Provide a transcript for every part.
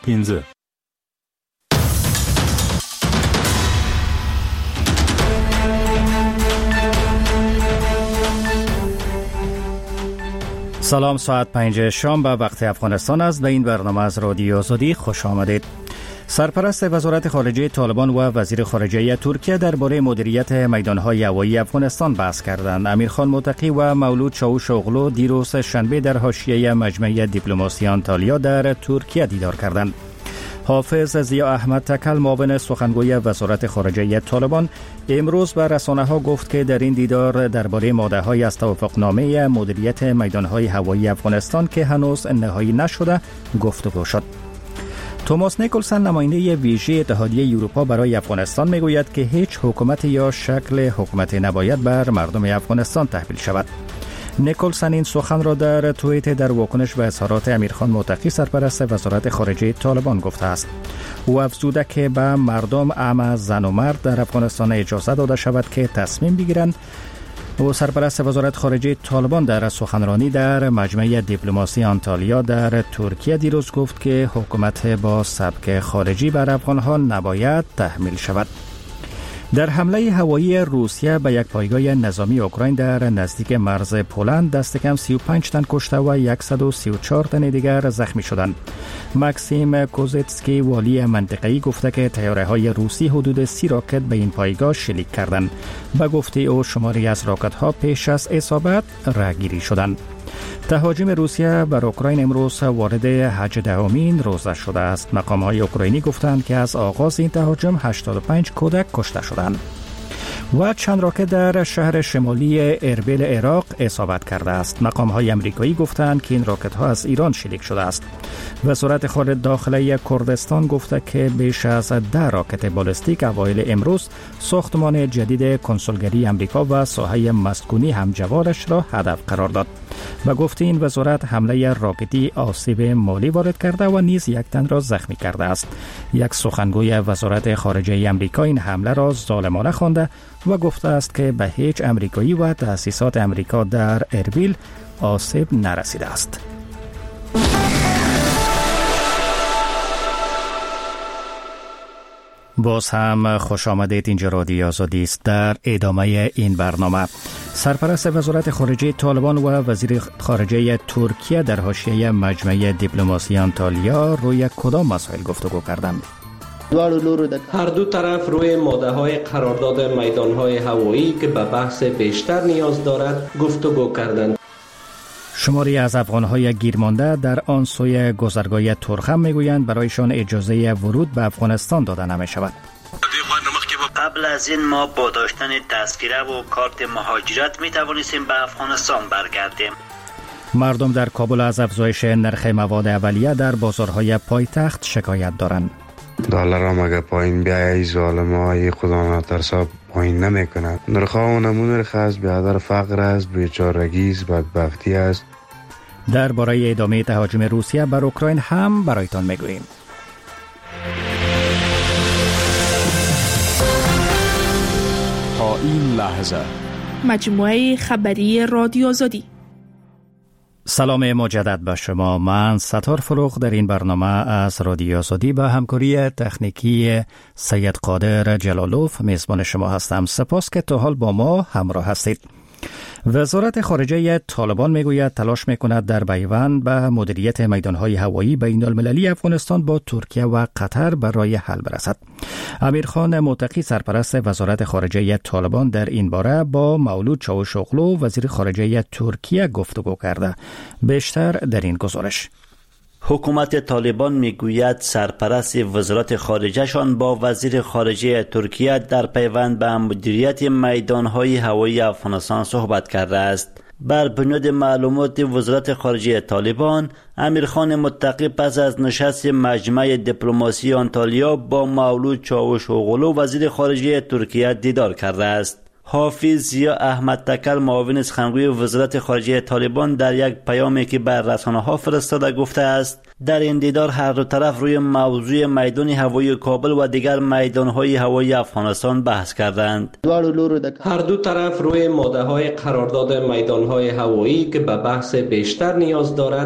15. سلام، ساعت 5 شام به وقت افغانستان است. به این برنامه از رادیو آزادی خوش آمدید. سرپرست وزارت خارجه طالبان و وزیر خارجه ترکیه درباره مدیریت میدانهای هوایی افغانستان بحث کردند. امیرخان متقی و مولود چاوش اغلو دیروز شنبه در حاشیه مجمع دیپلماسی آنتالیا در ترکیه دیدار کردند. حافظ ضیا احمد تکل معاون سخنگوی وزارت خارجه طالبان امروز به رسانه‌ها گفت که در این دیدار درباره ماده‌های از توافقنامه مدیریت میدانهای هوایی افغانستان که هنوز نهایی نشده گفتگو شد. توماس نیکلسن نماینده ویژه اتحادیه اروپا برای افغانستان میگوید که هیچ حکومت یا شکل حکومت نباید بر مردم افغانستان تحمیل شود. نیکلسن این سخن را در توییت در واکنش به اظهارات امیرخان متقی سرپرست وزارت خارجه طالبان گفته است. او افزوده که به مردم اعم زن و مرد در افغانستان اجازه داده شود که تصمیم بگیرند. او سرپرست وزارت خارجه طالبان در سخنرانی در مجمع دیپلماسی آنتالیا در ترکیه دیروز گفت که حکومت با سبک خارجی بر افغانها نباید تحمیل شود. در حمله هوایی روسیه به یک پایگاه نظامی اوکراین در نزدیک مرز پولند دست کم 35 تن کشته و 134 تن دیگر زخمی شدند. ماکسیم کوزتسکی والی منطقه‌ای گفته که طیاره‌های روسی حدود 30 راکت به این پایگاه شلیک کردند. به گفته او شماری از راکت‌ها پیش از اصابت راهگیری شدند. تهاجم روسیه بر اوکراین امروز وارد 18مین روزه شده است. مقام‌های اوکراینی گفتند که از آغاز این تهاجم 85 کودک کشته شدند. و چند راکت در شهر شمالی اربیل عراق اصابت کرده است. مقام‌های امریکایی گفتند که این راکت‌ها از ایران شلیک شده است. وزارت خارجه داخلی کردستان گفته که بیش از 10 راکت بالستیک اوایل امروز ساختمان جدید کنسولگری امریکا و ساحه مسکونی همجوارش را هدف قرار داد. و گفته این وزارت حمله راکتی آسیب مالی وارد کرده و نیز یک تن را زخمی کرده است. یک سخنگوی وزارت خارجه امریکا این حمله را ظالمانه خوانده و گفته است که به هیچ امریکایی و تأسیسات امریکا در اربیل آسیب نرسیده است. باز هم خوش آمدید. اینجا رادیو آزادی است. در ادامه این برنامه سرپرست وزارت خارجه طالبان و وزیر خارجه ترکیه در حاشیه مجمع دیپلماسی آنتالیا روی کدام مسائل گفتگو کردند؟ هر دو طرف روی ماده‌های قرارداد میدان‌های هوایی که به بحث بیشتر نیاز دارد گفتگو کردند. شماری از افغان‌های گیرمانده در آن سوی گذرگاه ترخم میگویند برایشان اجازه ورود به افغانستان داده نمی‌شود. قبل از این ما با داشتن تذکره و کارت مهاجرت می توانستیم به افغانستان برگردیم. مردم در کابل از افزایش نرخ مواد اولیه در بازارهای پایتخت شکایت دارند. دلار هم اگه پایین بیایی ظالمای خدا نترسا پایین نمی کند. نرخ‌ها و نرخ است، بیادر فقر است، بیچارگی است، بدبختی است. درباره ادامه تهاجم روسیه بر اوکراین هم برایتان میگوییم. تا این لحظه مجموعه خبری رادیو آزادی. سلام مجدد به شما. من ستار فروغ در این برنامه از رادیو آزادی با همکاری تکنیکی سید قادر جلالوف میزبان شما هستم. سپاس که تا حال با ما همراه هستید. وزارت خارجه طالبان میگوید تلاش میکند در پیوند به مدیریت میدانهای هوایی بین المللی افغانستان با ترکیه و قطر برای حل برسد. امیرخان متقی سرپرست وزارت خارجه طالبان در این باره با مولود چاوش اغلو وزیر خارجه ترکیه گفتگو کرده. بیشتر در این گزارش. حکومت طالبان میگوید سرپرست وزارت خارجهشان با وزیر خارجه ترکیه در پیوند به مدیریت میدانهای هوایی افغانستان صحبت کرده است. بر بنیاد معلومات وزارت خارجه طالبان، امیرخان متقی پس از نشست مجمع دیپلماسی آنتالیا با مولود چاوش اغلو وزیر خارجه ترکیه دیدار کرده است. حافظ ضیا احمد تکل معاون سخنگوی وزارت خارجه طالبان در یک پیامی که بر رسانه‌ها فرستاده گفته است در این دیدار هر دو طرف روی موضوع میدان هوایی کابل و دیگر میدان‌های هوایی افغانستان بحث کردند. هر دو طرف روی ماده‌های قرارداد میدان‌های هوایی که به بحث بیشتر نیاز دارد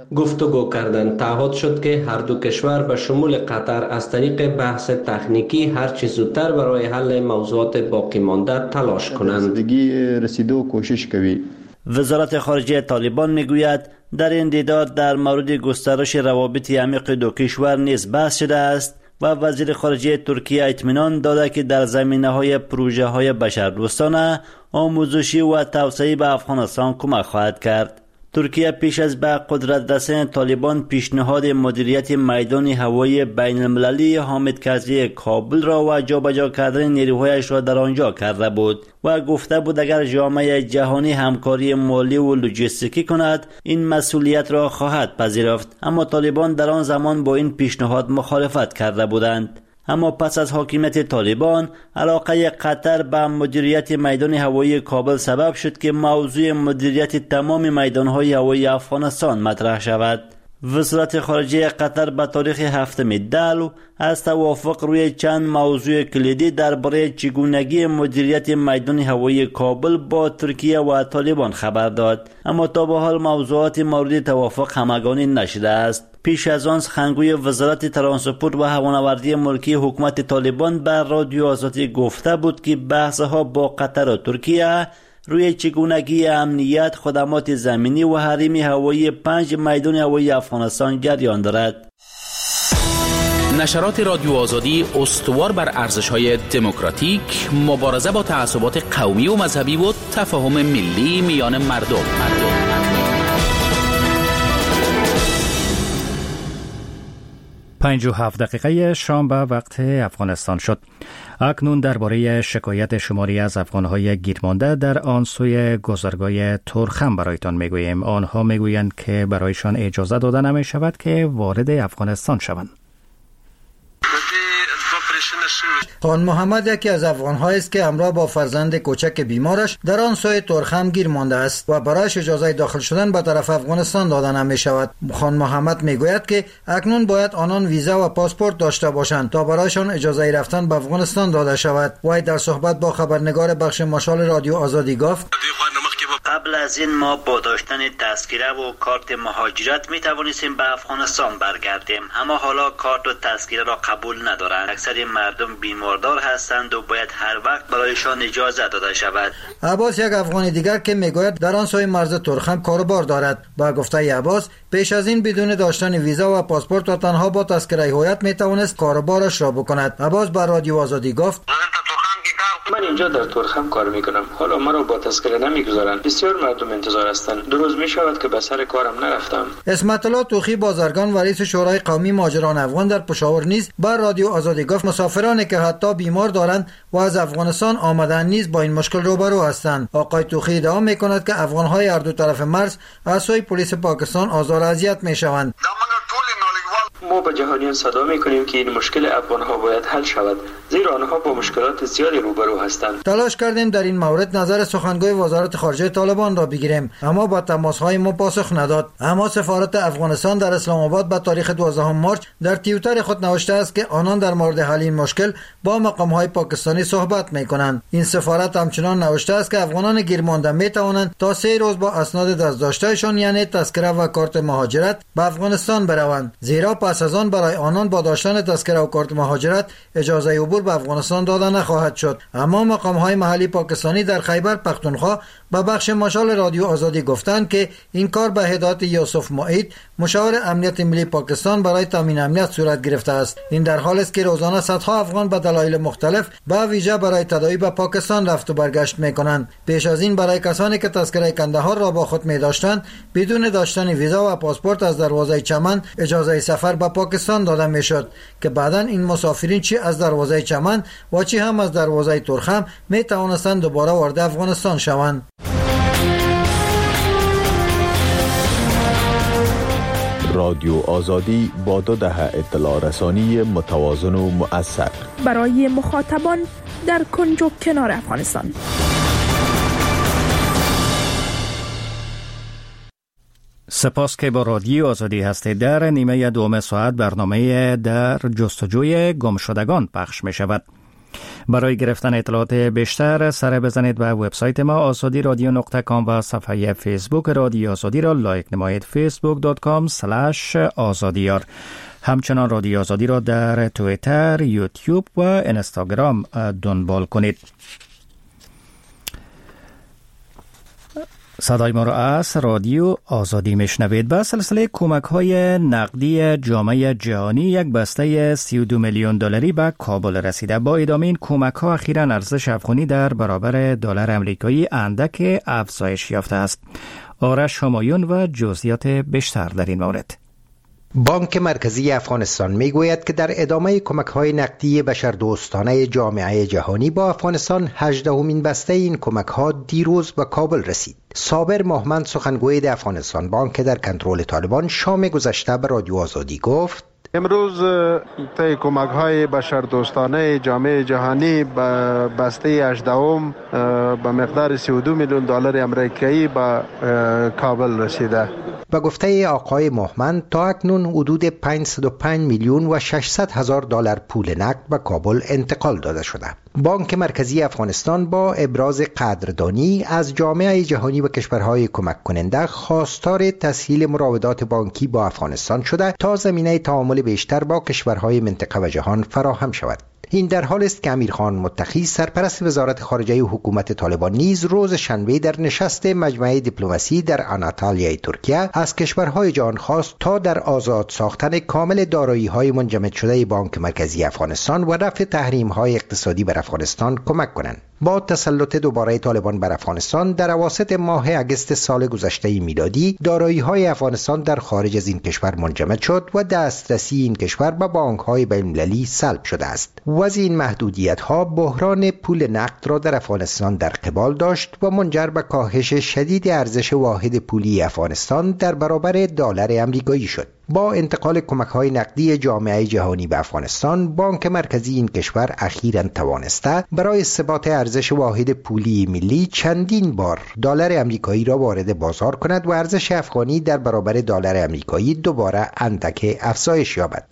گفتگو کردند. تعهد شد که هر دو کشور به شمول قطر از طریق بحث تکنیکی هر چه زودتر برای حل موضوعات باقی مانده تلاش کنند. رسیدو کوشش کوي. وزارت خارجه طالبان میگوید در این دیدار در مورد گسترش روابط عمیق دو کشور نیز بحث شده است و وزیر خارجه ترکیه اطمینان داده که در زمینه‌های پروژه‌های بشردوستانه، آموزشی و توسعه به افغانستان کمک خواهد کرد. ترکیه پیش از به قدرت رسانی طالبان پیشنهاد مدیریت میدان هوایی بین المللی حامد کرزی کابل را و جابجا کردن نیروهایش را در آنجا کرده بود و گفته بود اگر جامعه جهانی همکاری مالی و لوجستیکی کند این مسئولیت را خواهد پذیرفت، اما طالبان در آن زمان با این پیشنهاد مخالفت کرده بودند. اما پس از حاکمیت طالبان، علاقه قطر به مدیریت میدان هوایی کابل سبب شد که موضوع مدیریت تمام میدانهای هوایی افغانستان مطرح شود. وزارت خارجه قطر به تاریخ 7 دلو از توافق روی چند موضوع کلیدی درباره چگونگی مدیریت میدان هوایی کابل با ترکیه و طالبان خبر داد، اما تا به حال موضوعات مورد توافق همگانی نشده است. پیش از آن سخنگوی وزارت ترانسپورت و هوانوردی ملکی حکومت طالبان بر رادیو آزادی گفته بود که بحث‌ها با قطر و ترکیه روی چگونگی امنیت، خدمات زمینی و حریم هوایی 5 میدان هوایی افغانستان جریان دارد. نشرات رادیو آزادی استوار بر ارزش‌های دموکراتیک، مبارزه با تعصبات قومی و مذهبی و تفاهم ملی میان مردم. 57 دقیقه شام به وقت افغانستان شد. اکنون درباره شکایت شماری از افغان‌های گیرمانده در آن سوی گذرگاه ترخم برایتان میگوییم. آنها میگویند که برایشان اجازه داده نمی شود که وارد افغانستان شوند. خان محمد یکی از افغان‌هایی است که همراه با فرزند کوچک بیمارش در آن سوی ترخم گیر مانده است و برایش اجازه داخل شدن به طرف افغانستان داده نمی شود. خان محمد میگوید که اکنون باید آنان ویزا و پاسپورت داشته باشند تا برایشان اجازه رفتن به افغانستان داده شود. وی در صحبت با خبرنگار بخش مشال رادیو آزادی گفت: قبل از این ما با داشتن تذکره و کارت مهاجرت می توانستیم به افغانستان برگردیم، اما حالا کارت و تذکره را قبول ندارند. اکثر مردم بیماردار هستند و باید هر وقت برایشان اجازه داده شود. عباس یک افغانی دیگر که میگوید در آن سوی مرز ترخم کاروبار دارد. با گفته عباس پیش از این بدون داشتن ویزا و پاسپورت و تنها با تذکره هویت می توانست کاروبارش را بکند. عباس بر رادیو آزادی گفت: من اینجا در ترخم کار میکنم، حالا مرا با تذکره نمیگذارند. بسیار مردم انتظار هستند. 2 روز میشود که به سر کارم نرفتم. اسمت الله توخی بازرگان و رئیس شورای قومی مهاجران افغان در پشاور نیز بر رادیو آزادی گفت مسافرانی که حتی بیمار دارند و از افغانستان آمدن نیز با این مشکل روبرو هستند. آقای توخی ادعا میکند که افغانهای هر دو طرف مرز از سوی پلیس پاکستان آزار و اذیت میشوند. ما به جهانیان صدا میکنیم که این مشکل افغانها باید حل شود، زیرا آنها با مشکلات زیادی روبرو هستند. تلاش کردیم در این مورد نظر سخنگوی وزارت خارجه طالبان را بگیریم، اما با تماس‌های ما پاسخ نداد. اما سفارت افغانستان در اسلام آباد به تاریخ 12 مارس در توییتر خود نوشته است که آنان در مورد حل این مشکل با مقام‌های پاکستانی صحبت میکنند. این سفارت همچنان نوشته است که افغانان گیرمانده میتوانند تا 3 روز با اسناد دست‌داشتهشان یعنی تذکره و کارت مهاجرت به افغانستان بروند، زیرا پس از آن برای آنان با داشتن تذکره و کارت مهاجرت اجازه عبور به افغانستان داده نخواهد شد. اما مقام‌های محلی پاکستانی در خیبر پختونخوا به بخش مشال رادیو آزادی گفتند که این کار به هدایت یوسف معید مشاور امنیت ملی پاکستان برای تامین امنیت صورت گرفته است. این در حالی است که روزانه صدها افغان به دلایل مختلف به ویژه برای تداوی به پاکستان رفت و برگشت می‌کنند. پیش از این برای کسانی که تذکره کندهار را با خود می‌داشتند بدون داشتن ویزا و پاسپورت از دروازه چمن اجازه سفر به پاکستان داده میشد که بعداً این مسافرین چی از دروازه چمن و چی هم از دروازه ترخم می توانستند دوباره وارد افغانستان شوند. رادیو آزادی با 2 دهه اطلاع رسانی متوازن و مؤثر برای مخاطبان در کنج و کنار افغانستان. سپاس که با رادیو آزادی هستید. در نیمه دوم ساعت برنامه در جستجوی گمشدگان پخش می شود. برای گرفتن اطلاعات بیشتر سر بزنید به وبسایت ما آزادی رادیو .com و صفحه فیسبوک رادیو آزادی را لایک نمایید facebook.com/azadiyar. همچنان رادیو آزادی را در توییتر، یوتیوب و اینستاگرام دنبال کنید. صدای ما را از رادیو آزادی میشنوید. به سلسله کمک های نقدی جامعه جهانی یک بسته 32 میلیون دلاری به کابل رسیده. با ادامه این کمک ها اخیراً ارزش افغانی در برابر دلار آمریکایی اندک افزایش یافته است. آرش همایون و جزئیات بیشتر در این مورد. بانک مرکزی افغانستان میگوید که در ادامه کمک‌های نقدی بشردوستانه جامعه جهانی با افغانستان 18مین بسته این کمک‌ها دیروز به کابل رسید. صابر محمد سخنگوی افغانستان بانک در کنترل طالبان شام گذشته به رادیو آزادی گفت امروز طی کمک‌های بشردوستانه جامعه جهانی به بسته 18م به مقدار 32 میلیون دلار آمریکایی به کابل رسیده. به گفته آقای محمد تا اکنون حدود 505 میلیون و 600 هزار دلار پول نقد به کابل انتقال داده شده. بانک مرکزی افغانستان با ابراز قدردانی از جامعه جهانی و کشورهای کمک کننده خواستار تسهیل مراودات بانکی با افغانستان شده تا زمینه تعامل بیشتر با کشورهای منطقه و جهان فراهم شود. این در حال است که امیرخان متقی سرپرست وزارت خارجه حکومت طالبان نیز روز شنبه در نشست مجمع دیپلماسی در آناتالیای ترکیه از کشورهای جهان خواست تا در آزاد ساختن کامل دارایی‌های منجمد شده بانک مرکزی افغانستان و رفع تحریم‌های اقتصادی بر افغانستان کمک کنند. با تسلط دوباره طالبان بر افغانستان در اواسط ماه اگست سال گذشته میلادی دارایی‌های افغانستان در خارج از این کشور منجمد شد و دسترسی این کشور به بانک‌های بین‌المللی سلب شده است. وضع این محدودیت‌ها بحران پول نقد را در افغانستان در قبال داشت و منجر به کاهش شدید ارزش واحد پولی افغانستان در برابر دلار آمریکایی شد. با انتقال کمک‌های نقدی جامعه جهانی به افغانستان، بانک مرکزی این کشور اخیراً توانسته برای ثبات ارزش واحد پولی ملی چندین بار دلار آمریکایی را وارد بازار کند و ارزش افغانی در برابر دلار آمریکایی دوباره اندک افزایش یابد.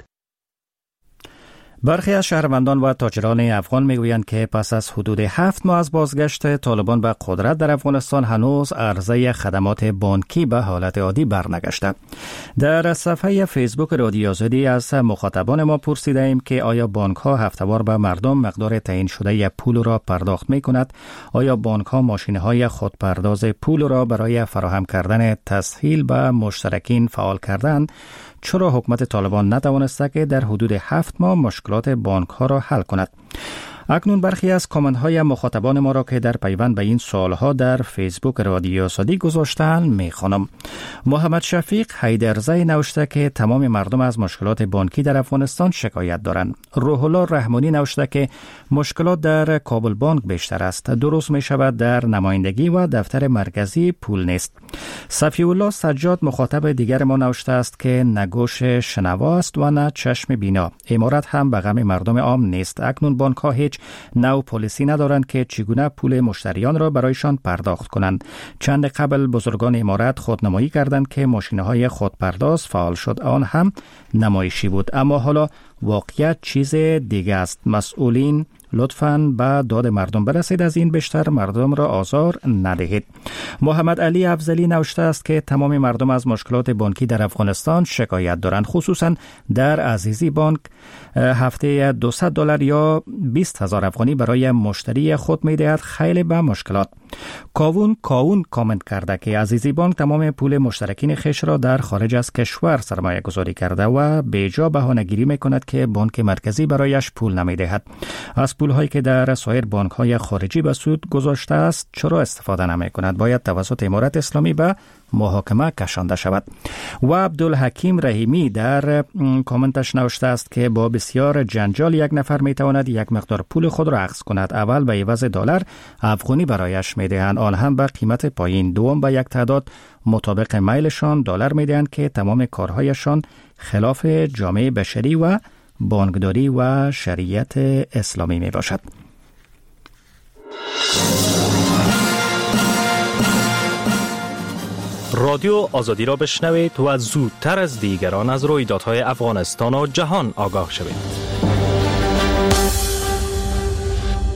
برخی از شهروندان و تاجران افغان میگویند که پس از حدود 7 ماه از بازگشت طالبان به قدرت در افغانستان هنوز عرضه خدمات بانکی به حالت عادی برنگشته. در صفحه فیسبوک رادیو آزادی از مخاطبان ما پرسیده ایم که آیا بانک ها هفته‌وار به مردم مقدار تعیین شده پول را پرداخت می کند؟ آیا بانک ها ماشین های خودپرداز پول را برای فراهم کردن تسهیل به مشترکین فعال کردند؟ چرا حکومت طالبان نتوانسته که در حدود 7 ماه مشکلات بانک ها را حل کند؟ اکنون برخی از کامنت های مخاطبان ما را که در پیوند به این سوال ها در فیسبوک رادیو آزادی گذاشتند میخوانم. محمد شفیق حیدرزی نوشته که تمام مردم از مشکلات بانکی در افغانستان شکایت دارند. روح الله رحمانی نوشته که مشکلات در کابل بانک بیشتر است. درست می شود در نمایندگی و دفتر مرکزی پول نیست. صفی الله سجاد مخاطب دیگر ما نوشته است که نه گوش شنوا است و نه چشم بینا. امارت هم به غم مردم عام نیست. اکنون بانک ها هیچ نوع پلیسی ندارند که چگونه پول مشتریان را برایشان پرداخت کنند. چند قبل بزرگان امارت خودنمایی کردند که ماشین‌های خودپرداز فعال شد. آن هم نمایشی بود، اما حالا واقعیت چیز دیگه است. مسئولین لطفاً به داد مردم برسید، از این بیشتر مردم را آزار ندهید. محمد علی افضلی نوشته است که تمام مردم از مشکلات بانکی در افغانستان شکایت دارند، خصوصاً در عزیزی بانک هفته $200 یا 20,000 افغانی برای مشتری خود می‌دهد. خیلی به مشکلات. کاون کامنت کرده که عزیزی بانک تمام پول مشترکین خیش را در خارج از کشور سرمایه گذاری کرده و بیجا بهانه‌گیری می‌کند که بانک مرکزی برایش پول نمی‌دهد. از پول‌هایی که در سایر بانک‌های خارجی به سود گذاشته است چرا استفاده نمی‌کند؟ باید توسط امارت اسلامی به محاکمه کشانده شود. و عبدالحکیم رحیمی در کامنتش نوشته است که با بسیار جنجال یک نفر می‌تواند یک مقدار پول خود را اخذ کند. اول به عوض دلار افغانی برایش می‌دهند، آن هم به قیمت پایین. دوم به یک تعداد مطابق میلشان دلار می‌دهند که تمام کارهایشان خلاف جامعه بشری و بانکداری و شریعت اسلامی می باشد. رادیو آزادی را بشنوید و زودتر از دیگران از رویدادهای افغانستان و جهان آگاه شوید.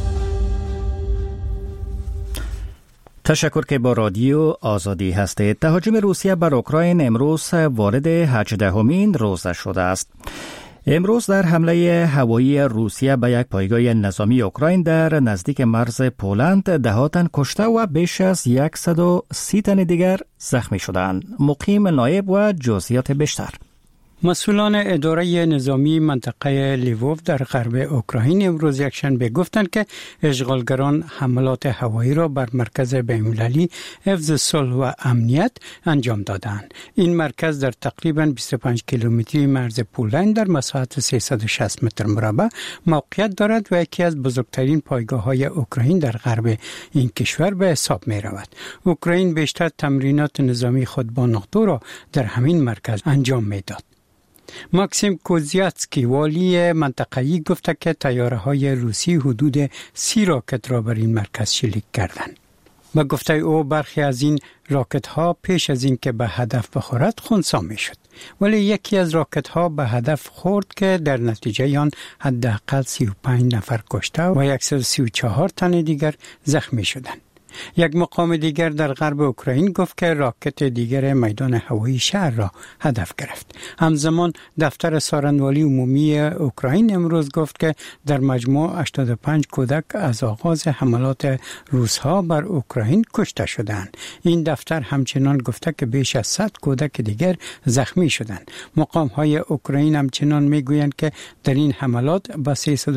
تشکر که با رادیو آزادی هستید. تهاجم روسیه بر اوکراین امروز وارد 18مین روز شده است. امروز در حمله هوایی روسیه به یک پایگاه نظامی اوکراین در نزدیک مرز پولند 10 تن کشته و بیش از 130 تن دیگر زخمی شدند. مقیم نایب و جزئیات بیشتر. مسئولان اداره نظامی منطقه لیووف در غرب اوکراین امروز یکشنبه گفتند که اشغالگران حملات هوایی را بر مرکز بین‌المللی حفظ صلح و امنیت انجام دادند. این مرکز در تقریباً 25 کیلومتری مرز پولند در مساحت 360 متر مربع موقعیت دارد و یکی از بزرگترین پایگاه‌های اوکراین در غرب این کشور به حساب می‌رود. اوکراین بیشتر تمرینات نظامی خود با ناتو را در همین مرکز انجام می‌داد. ماکسیم کوزیاتسکی والی منطقه‌ای گفته که طیاره‌های روسی حدود 30 راکت را بر این مرکز شلیک کردند. با گفته او برخی از این راکت‌ها پیش از این که به هدف بخورد خنثی می‌شد، ولی یکی از راکت‌ها به هدف خورد که در نتیجه آن حداقل 35 نفر کشته و 134 تن دیگر زخمی شدند. یک مقام دیگر در غرب اوکراین گفت که راکت دیگر میدان هوایی شهر را هدف گرفت. همزمان دفتر سارنوالی عمومی اوکراین امروز گفت که در مجموع 85 کودک از آغاز حملات روس‌ها بر اوکراین کشته شدند. این دفتر همچنان گفته که بیش از 100 کودک دیگر زخمی شدند. مقام‌های اوکراین همچنان میگویند که در این حملات به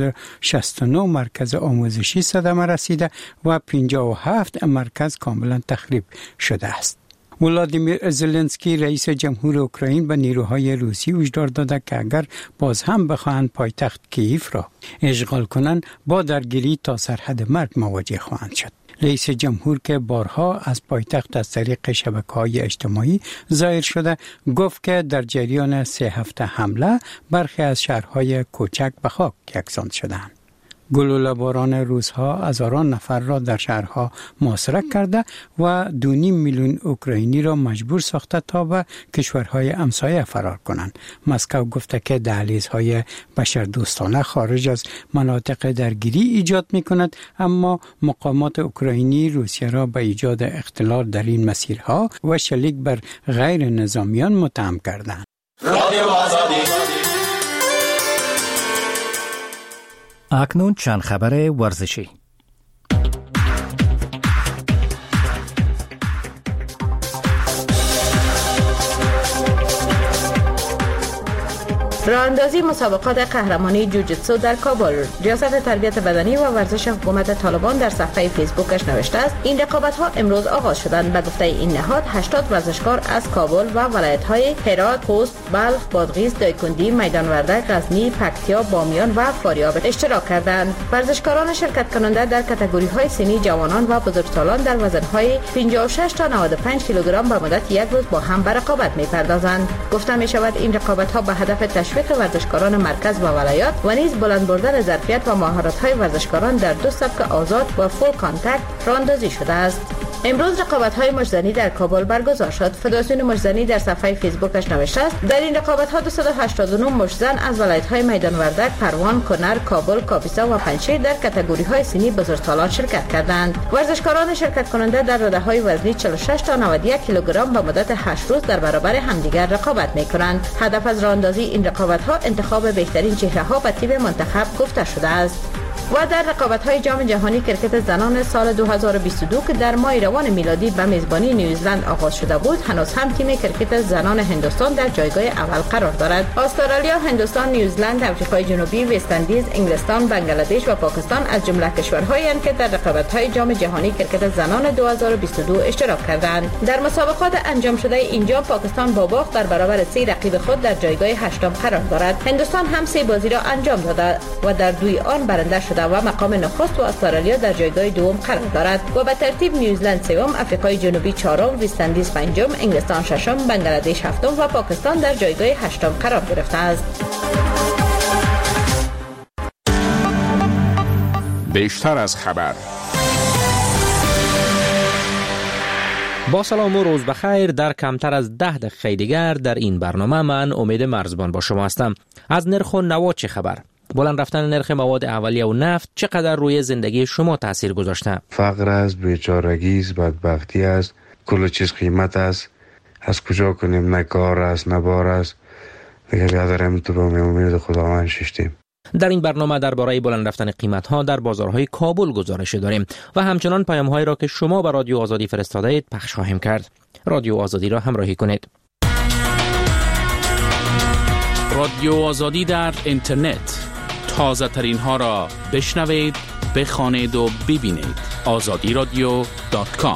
369 مرکز آموزشی صدمه رسیده و 57 مرکز کاملا تخریب شده است. ولادیمیر زلنسکی رئیس جمهور اوکراین به نیروهای روسی هشدار داده که اگر باز هم بخواهند پایتخت کییف را اشغال کنند با درگیری تا سرحد مرگ مواجه خواهند شد. رئیس جمهور که بارها از پایتخت از طریق شبکه‌های اجتماعی ظاهر شده گفت که در جریان 3 هفته حمله برخی از شهرهای کوچک به خاک یکسان شدند. گلوله باران روس‌ها هزاران نفر را در شهرها محاصره کرده و 2.5 میلیون اوکراینی را مجبور ساخته تا به کشورهای همسایه فرار کنند. مسکو گفته که دهلیزهای بشردوستانه خارج از مناطق درگیری ایجاد می‌کند، اما مقامات اوکراینی روسیه را به ایجاد اختلال در این مسیرها و شلیک بر غیر نظامیان متهم کردند. اکنون چند خبر ورزشی. راه‌اندازی مسابقات قهرمانی جوجیتسو در کابل. ریاست تربیت بدنی و ورزش حکومت طالبان در صفحه فیسبوکش نوشته است این رقابت‌ها امروز آغاز شدند. به گفته این نهاد 80 ورزشکار از کابل و ولایت‌های هرات، خوست، بلخ، بادغیس، دایکندی، میدان وردک، غزنی، پکتیا، بامیان و فاریاب اشتراک کردند. ورزشکاران شرکت کننده در کاتگوری‌های سنی جوانان و بزرگسالان در وزن‌های 56 تا 95 کیلوگرم به مدت یک روز با هم به رقابت می‌پردازند. گفته می‌شود این رقابت‌ها به هدف تشویق ورزشکاران مرکز و ولایات و نیز بلند بردن ظرفیت و مهارت‌های ورزشکاران در دو سبک آزاد و فول کانتکت راه‌اندازی شده است. امروز رقابت‌های مشت‌زنی در کابل برگزار شد. فدراسیون مشت‌زنی در صفحه فیسبوکش نوشته است در این رقابت‌ها 289 مشت‌زن از ولایت‌های میدان وردک، پروان، کنر، کابل، کاپیسا و پنجشیر در کاتگوری‌های سنی بزرگسالان شرکت کردند. ورزشکاران شرکت کننده در رده وزنی 46 تا 91 کیلوگرم به مدت 8 روز در برابر همدیگر رقابت می‌کنند. هدف از راه‌اندازی این رقابت‌ها انتخاب بهترین چهره‌ها به تیم منتخب گفته شده است. و در رقابت‌های جام جهانی کرکت زنان سال 2022 که در ماه روان میلادی به میزبانی نیوزلند آغاز شده بود، هنوز هم تیم کرکت زنان هندوستان در جایگاه اول قرار دارد. استرالیا، هندوستان، نیوزلند، آفریقای جنوبی، وست اندیز، انگلستان، بنگلادش و پاکستان از جمله کشورهایی هستند که در رقابت‌های جام جهانی کرکت زنان 2022 اشتراک کردند. در مسابقات انجام شده این جام پاکستان با باخت در برابر 3 رقیب خود در جایگاه 8م قرار دارد. هندوستان هم 3 بازی را انجام داده و در دوی آن برنده شده و مقام نخست و استرالیا در جایگاه دوم قرار دارد و به ترتیب نیوزلند سوم، آفریقای جنوبی چهارم، وست اندیز پنجم، انگلستان ششم، بنگلادش هفتم و پاکستان در جایگاه 8م قرار گرفته است. بیشتر از خبر. با سلام و روز بخیر. در کمتر از 10 دقیقه دیگر در این برنامه من امید مرزبان با شما هستم. از نرخ و نوا چه خبر؟ بلند رفتن نرخ مواد اولیه و نفت چقدر روی زندگی شما تاثیر گذاشته؟ فقر است، بیچارگی است، بدبختی است، کل چیز قیمت است. از کجا کنیم؟ نه کار است نه بار است. دیگه بیادرم تو به امید خداوند ششتیم. در این برنامه درباره بلند رفتن قیمت‌ها در بازارهای کابل گزارش داریم و همچنان پیام‌هایی را که شما به رادیو آزادی فرستاده اید پخش خواهیم کرد. رادیو آزادی را همراهی کنید. رادیو آزادی در اینترنت، تازه ترین ها را بشنوید، بخوانید و ببینید. azadiradio.com.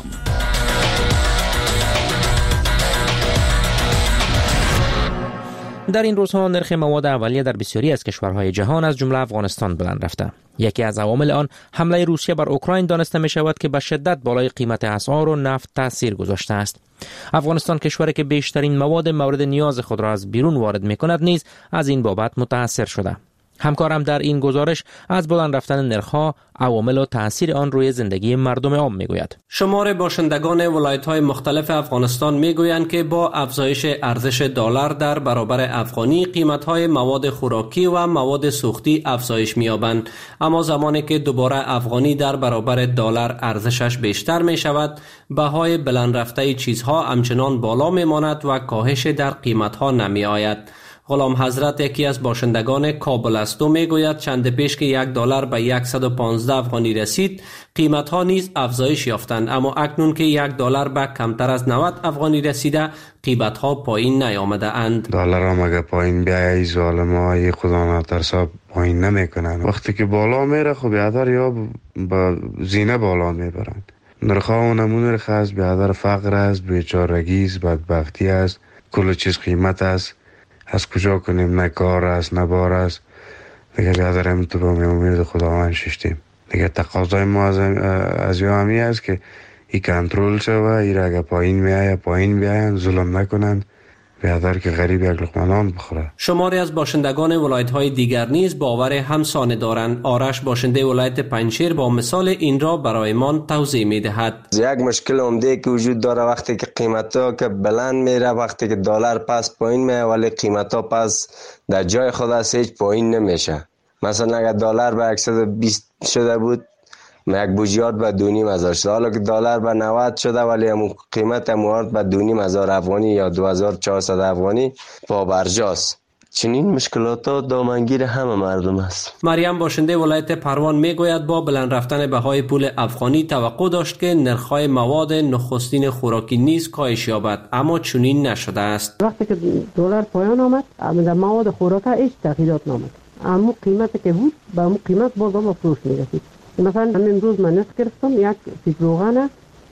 در این روزها نرخ مواد اولیه در بسیاری از کشورهای جهان از جمله افغانستان بلند رفته. یکی از عوامل آن حمله روسیه بر اوکراین دانسته می شود که به شدت بالای قیمت اسعار و نفت تاثیر گذاشته است. افغانستان کشوری که بیشترین مواد مورد نیاز خود را از بیرون وارد می کند نیز از این بابت متاثر شده. همکارم در این گزارش از بلند رفتن نرخ‌ها، عوامل و تأثیر آن روی زندگی مردم عام میگوید. شمار باشندگان ولایت‌های مختلف افغانستان میگویند که با افزایش ارزش دلار در برابر افغانی، قیمت‌های مواد خوراکی و مواد سوختی افزایش می‌یابند. اما زمانی که دوباره افغانی در برابر دلار ارزشش بیشتر می‌شود، بهای بلند رفته چیزها همچنان بالا می‌ماند و کاهش در قیمت‌ها نمی‌آید. غلام حضرت یکی از باشندگان کابل است و میگوید چند پیش که $1 به 115 افغانی رسید، قیمت‌ها نیز افزایش یافتند، اما اکنون که $1 به کمتر از 90 افغانی رسیده، قیمت‌ها پایین نیامده اند. دلار هم اگه پایین بیایی ظالمای خدا نترسا پایین نمیکنن. وقتی که بالا میره خب بیادر یا با زینه بالا میبرن. نرخ‌ها و نمونه خاص بیادر فقر است، بیچارگی است، بدبختی است، کل چیز قیمت است. از کجا کنیم؟ نه کار است نه بار است. دیگه بیادرم تو به امید خداوند ششتیم. دیگه تقاضای ما از همی است که این کنترل شوه، این اگه پایین میایه پایین بیاین، ظلم نکنن، بیادر که غریب یک لقمه نان بخوره. شماری از باشندگان ولایت‌های دیگر نیز باور همسانه دارند. آرش باشنده ولایت پنجشیر با مثال این را برایمان توضیح می‌دهد. یک مشکل عمده که وجود داره وقتی که قیمت‌ها که بلند میره، وقتی که دلار پس پایین میره ولی قیمت‌ها پس در جای خود است، هیچ پایین نمیشه. مثلا اگر دلار به 120 شده بود، یک بوجیات به 2,500 شده. حالا که دلار به 90 شده ولی قیمت اموات به 2,500 افغانی یا 2,400 افغانی پابرجاست. چنین مشکلات دامنگیر همه مردم است. مریم باشنده ولایت پروان میگوید با بلند رفتن بهای پول افغانی توقع داشت که نرخ‌های مواد نخستین خوراکی نیز کاهش یابد، اما چنین نشده است. وقتی که دلار پایان آمد، در مواد خوراکی هیچ تغییرات نامد. اما قیمتی که بود به اون قیمت باز به فروش میرسید. مثلا همین روز من نصف گرفتم، یک سیب روغن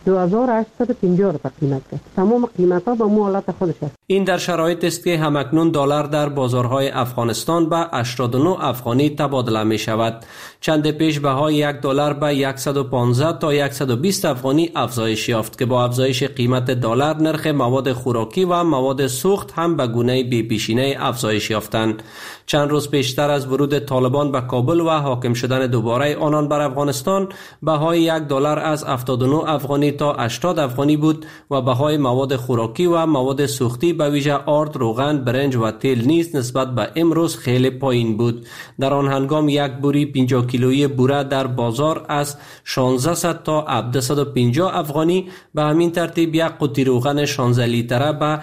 2850 را قیمت کرد. تمام قیمت ها به حالت خودش است. این در شرایط است که همکنون دلار در بازارهای افغانستان به 89 افغانی تبادله می شود. چند پیش بهای $1 به 115 تا 120 افغانی افزایش یافت که با افزایش قیمت دلار نرخ مواد خوراکی و مواد سوخت هم به گونه بی پیشینه افزایش یافتند. چند روز پیشتر از ورود طالبان به کابل و حاکم شدن دوباره آنان بر افغانستان، بهای $1 از 79 افغانی تا 80 افغانی بود و بهای مواد خوراکی و مواد سوختی به ویژه آرد، روغن، برنج و تیل نیز نسبت به امروز خیلی پایین بود. در آن هنگام یک بوری 50 کیلویی بوره در بازار از 1600 تا 1750 افغانی، به همین ترتیب یک قوطی روغن 16 لیتره به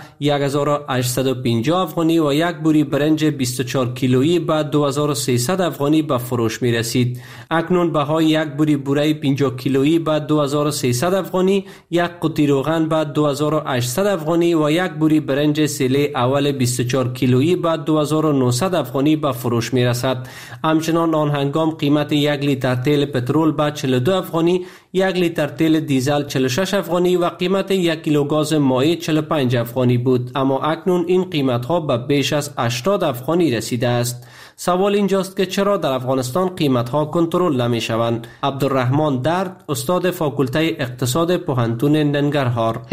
1850 افغانی و یک بوری برنج 24 کیلویی به 2300 افغانی به فروش می رسید. اکنون بهای یک بوری بوره 50 کیلویی به 2300 افغانی، یک قوطی روغن به 2800 افغانی و یک بوری برنج سیله اول 24 کیلویی به 2900 افغانی به فروش می رسد. همچنان آن هنگام قیمت یک لیتر تیل پترول به 42 افغانی، یک لیتر تیل دیزل 46 افغانی و قیمت یک کیلو گاز مایع 45 افغانی بود. اما اکنون این قیمت ها به بیش از 80 افغانی رسیده است. سوال اینجاست که چرا در افغانستان قیمت ها کنترل نمی شوند؟ عبدالرحمن درد، استاد فاکولته اقتصاد پوهنتون ننگرهار.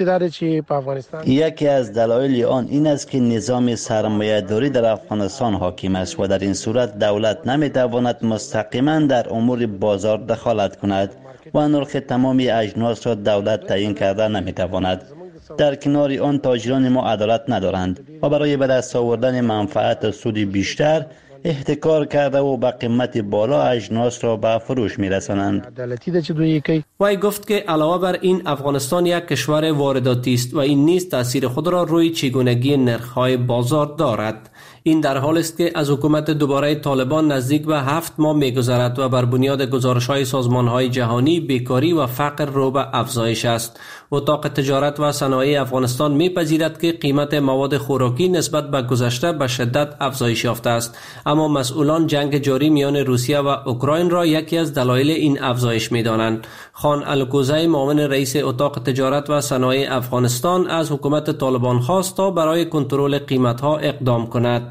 یکی از دلایل آن این است که نظام سرمایه‌داری در افغانستان حاکم است و در این صورت دولت نمی تواند مستقیما در امور بازار دخالت کند و نرخ تمام اجناس را دولت تعیین کرده نمی تواند. در کنار آن تاجران ما عدالت ندارند و برای به دست آوردن منفعت سود بیشتر احتکار کرده و با قیمت بالا اجناس را به فروش می‌رسانند. وی گفت که علاوه بر این افغانستان یک کشور وارداتی است و این نیز تاثیر خود را روی چگونگی نرخ‌های بازار دارد. این در حال است که از حکومت دوباره طالبان نزدیک به 7 ماه می‌گذرد و بر بنیاد گزارش‌های سازمان‌های جهانی بیکاری و فقر رو به افزایش است. اتاق تجارت و صنایع افغانستان می‌پذیرد که قیمت مواد خوراکی نسبت به گذشته به شدت افزایش یافته است، اما مسئولان جنگ جاری میان روسیه و اوکراین را یکی از دلایل این افزایش می‌دانند. خان الکوزی معاون رئیس اتاق تجارت و صنایع افغانستان از حکومت طالبان خواست تا برای کنترل قیمت‌ها اقدام کند.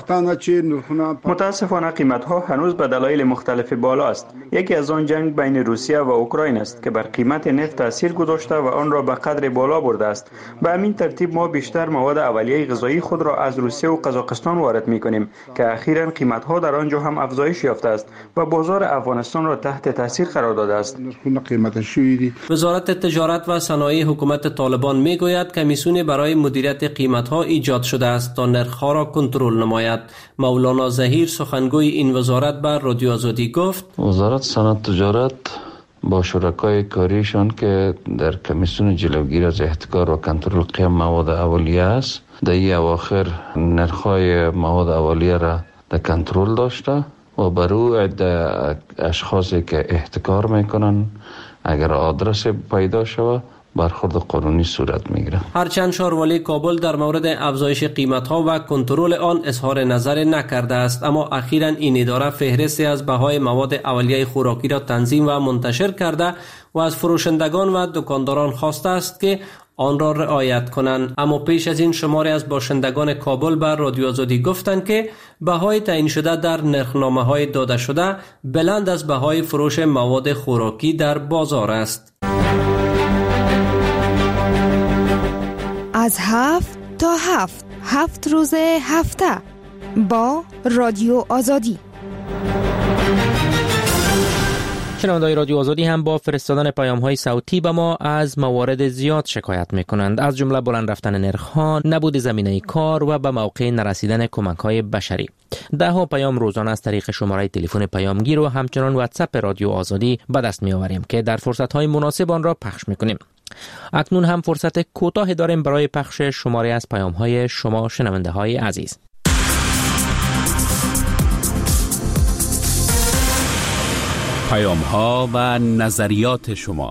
متاسفانه قیمت‌ها هنوز به دلایل مختلف بالا است. یکی از آن جنگ بین روسیه و اوکراین است که بر قیمت نفت تاثیر گذاشته و آن را به قدر بالا برده است. به همین ترتیب ما بیشتر مواد اولیه غذایی خود را از روسیه و قزاقستان وارد می‌کنیم که اخیراً قیمت‌ها در آنجا هم افزایش یافته است و بازار افغانستان را تحت تاثیر قرار داده است. وزارت تجارت و صنایع حکومت طالبان میگوید کمیسیون برای مدیریت قیمت‌ها ایجاد شده است تا نرخ‌ها را کنترل نماید. مولانا ظهیر سخنگوی این وزارت بر رادیو آزادی گفت وزارت صنعت تجارت با شرکای کاریشان که در کمیسیون جلوگیری از احتکار و کنترل قیمت مواد اولیه است در این اواخر نرخ‌های مواد اولیه را در کنترل داشته و برای عده اشخاصی که احتکار میکنن اگر آدرس پیدا شود برخورد قانونی صورت میگیره. هرچند شاروالی کابل در مورد افزایش قیمت‌ها و کنترل آن اظهار نظر نکرده است، اما اخیراً این اداره فهرستی از بهای مواد اولیه خوراکی را تنظیم و منتشر کرده و از فروشندگان و دکانداران خواسته است که آن را رعایت کنند. اما پیش از این شماری از باشندگان کابل بر رادیو آزادی گفتند که بهای تعیین شده در نرخنامه‌های داده شده بلند از بهای فروش مواد خوراکی در بازار است. از 7 تا 7 روز هفته با رادیو آزادی. شنونده‌های رادیو آزادی هم با فرستادن پیام‌های صوتی به ما از موارد زیاد شکایت می‌کنند، از جمله بلند رفتن نرخ‌ها، نبود زمینه کار و به موقع نرسیدن کمک‌های بشری. ده‌ها پیام روزانه از طریق شماره تلفن پیامگیر و همچنان واتساپ رادیو آزادی به دست می‌آوریم که در فرصت‌های مناسب آن را پخش می‌کنیم. اکنون هم فرصت کوتاهی داریم برای پخش شماره از پیام‌های شما شنونده‌های عزیز. پیام‌ها و نظریات شما.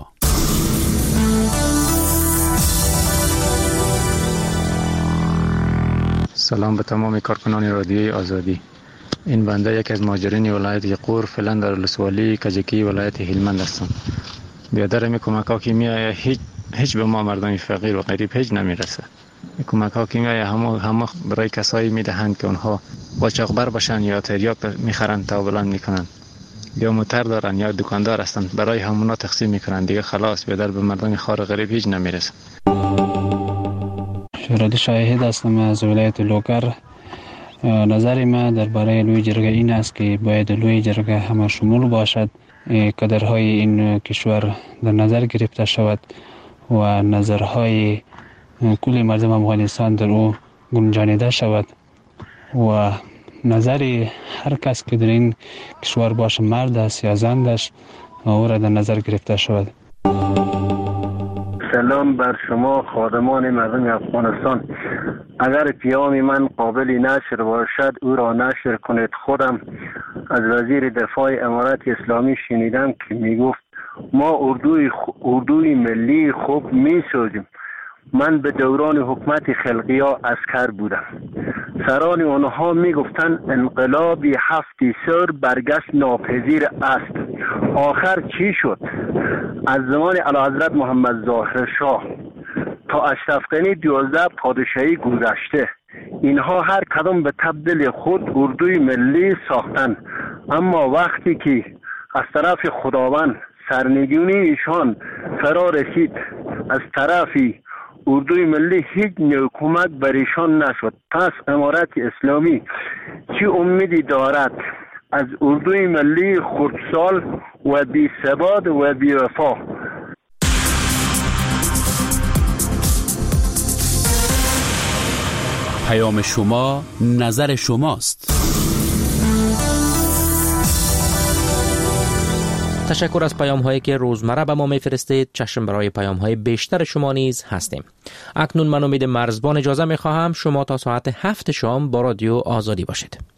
سلام به تمام کارکنان رادیوی آزادی. این بنده یک از مهاجرین ولایت یقور فعلا در ولسوالی کجکی ولایت هلمند هستم. بیادر می کمک‌ها که میآید هیچ به ما مردم فقیر و غریب هیچ نمیرسه. کمک‌ها که میآید همه برای کسایی میدهند که اونها قاچاقبر باشن یا تریاک میخرن تا بلند میکنن، یا موتر دارن یا دکاندار هستن، برای همونا تقسیم میکنن. دیگه خلاص بیادر به مردم خار غریب هیچ نمیرسه. شهرت شاهد هستم از ولایت لوکر. نظر من درباره لوی جرگه این است که باید لوی جرگه همه شمول باشد، کادرهای این کشور در نظر گرفته شود و نظرهای کل مردم افغانستان در او گنجانیده شود و نظر هر کس که در این کشور باشه، مرد است یا زن است، او را در نظر گرفته شود. سلام بر شما خادمان مردم افغانستان. اگر پیام من قابل نشر باشد او را نشر کنید. خودم از وزیر دفاع امارات اسلامی شنیدم که میگفت ما اردوی ملی خوب میسازیم. من به دوران حکومت خلقیا عسکر بودم. سران آنها میگفتن انقلابی 7 سر برگشت ناپذیر است. آخر چی شد؟ از زمان اعلیحضرت محمد ظاهر شاه تا اشرف غنی 12 پادشاهی گذشته، اینها هر کدام به تبدیل خود اردوی ملی ساختن، اما وقتی که از طرف خداوند سرنگونی ایشان فرا رسید، از طرفی اردوی ملی هیچ نوع کمک بر ایشان نشد. پس امارت اسلامی چه امیدی دارد از اردوی ملی خردسال و بی ثبات و بی وفا؟ پیام شما نظر شماست. تشکر از پیام هایی که روزمره به ما میفرستید. چشم برای پیام های بیشتر شما نیز هستیم. اکنون من امید مرزبان اجازه میخواهم شما تا ساعت 7 شام با رادیو آزادی باشید.